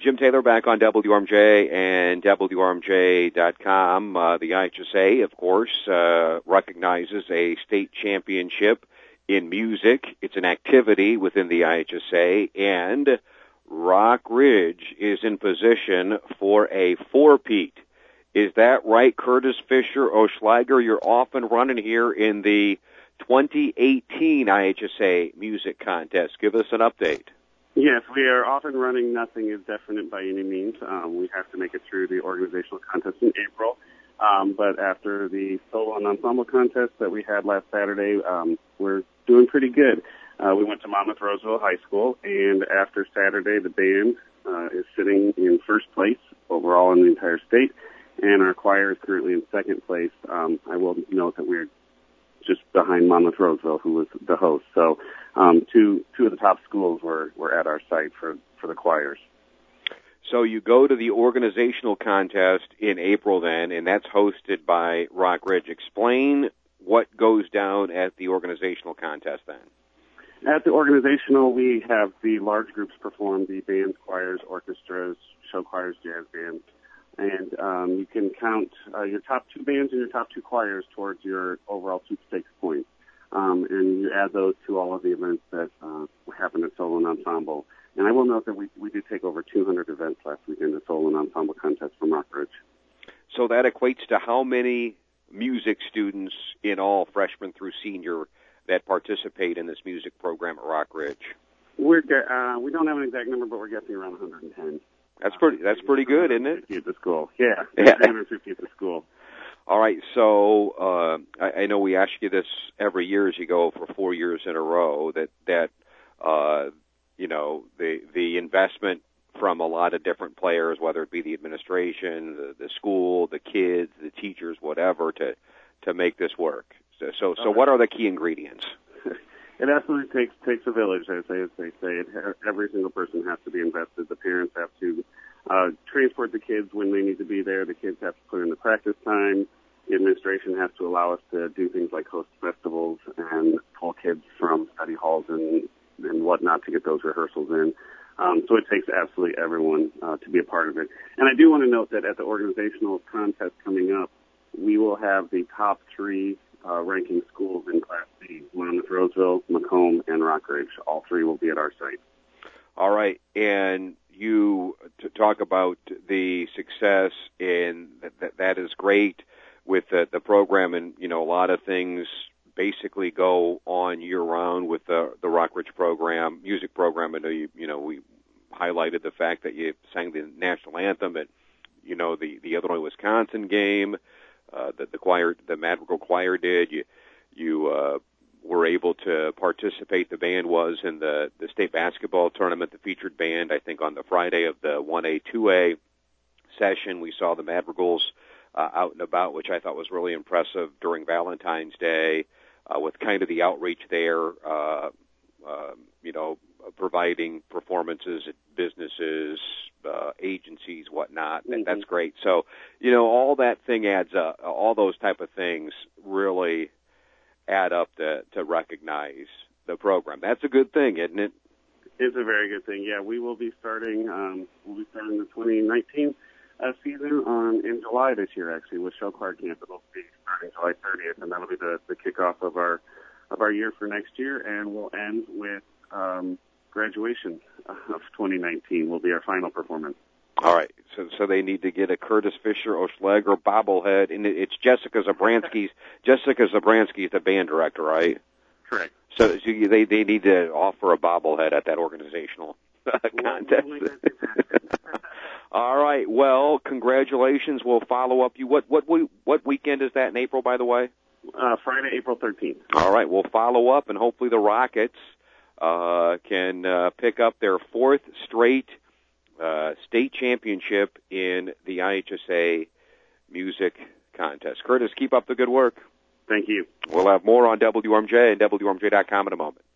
Jim Taylor back on WRMJ and WRMJ.com. The IHSA, of course, recognizes a state championship in music. It's an activity within the IHSA, and Rock Ridge is in position for a four-peat. Is that right, Curtis Fisher Oschlager? You're off and running here in the 2018 IHSA music contest. Give us an update. Yes, we are off and running. Nothing is definite by any means. We have to make it through the organizational contest in April. But after the solo and ensemble contest that we had last Saturday, we're doing pretty good. We went to Monmouth Roseville High School, and after Saturday, the band is sitting in first place overall in the entire state, and our choir is currently in second place. I will note that we're just behind Monmouth Roseville, who was the host. So two of the top schools were at our site for the choirs. So you go to the organizational contest in April then, and that's hosted by Rock Ridge. Explain what goes down at the organizational contest then. At the organizational, we have the large groups perform, the bands, choirs, orchestras, show choirs, jazz bands. And you can count your top two bands and your top two choirs towards your overall sweepstakes points. And you add those to all of the events that happen at Solo and Ensemble. And I will note that we did take over 200 events last weekend at Solo and Ensemble contest from Rock Ridge. So that equates to how many music students in all, freshman through senior, that participate in this music program at Rock Ridge? We don't have an exact number, but we're guessing around 110. That's pretty good, isn't it? At the school, yeah. 350 at the school. All right, so I know we ask you this every year as you go for 4 years in a row, that you know, the investment from a lot of different players, whether it be the administration, the school, the kids, the teachers, whatever, to make this work. So what are the key ingredients? It absolutely takes a village, as they say. Every single person has to be invested. The parents have to transport the kids when they need to be there. The kids have to put in the practice time. The administration has to allow us to do things like host festivals and pull kids from study halls and whatnot to get those rehearsals in. So it takes absolutely everyone to be a part of it. And I do want to note that at the organizational contest coming up, we will have the top three ranking schools in Class C: Monmouth Roseville, Macomb, and Rock Ridge. All three will be at our site. All right, and you to talk about the success, and that is great with the program, and you know a lot of things basically go on year round with the Rock Ridge program, music program. I know you know we highlighted the fact that you sang the national anthem at the Illinois Wisconsin game. The Madrigal Choir did. You were able to participate. The band was in the state basketball tournament, the featured band. I think on the Friday of the 1A, 2A session, we saw the Madrigals out and about, which I thought was really impressive during Valentine's Day, with kind of the outreach there, providing performances at businesses, agencies, whatnot. Mm-hmm. That's great. So, all that thing adds up. All those type of things really add up to recognize the program. That's a good thing, isn't it? It's a very good thing. Yeah, we will be starting. The 2019 season in July this year, actually, with Show Choir Camp. It'll be starting July 30th, and that'll be the kickoff of our year for next year, and we'll end with graduation of 2019 will be our final performance. All right, so they need to get a Curtis Fisher Oschlager bobblehead, and it's Jessica Zabransky's. Jessica Zabransky, the band director, right? Correct. So they need to offer a bobblehead at that organizational contest. All right. Well, congratulations. We'll follow up. What weekend is that in April, by the way? Friday, April 13th. All right. We'll follow up, and hopefully the Rockets can pick up their fourth straight state championship in the IHSA music contest. Curtis, keep up the good work. Thank you. We'll have more on WRMJ and WRMJ.com in a moment.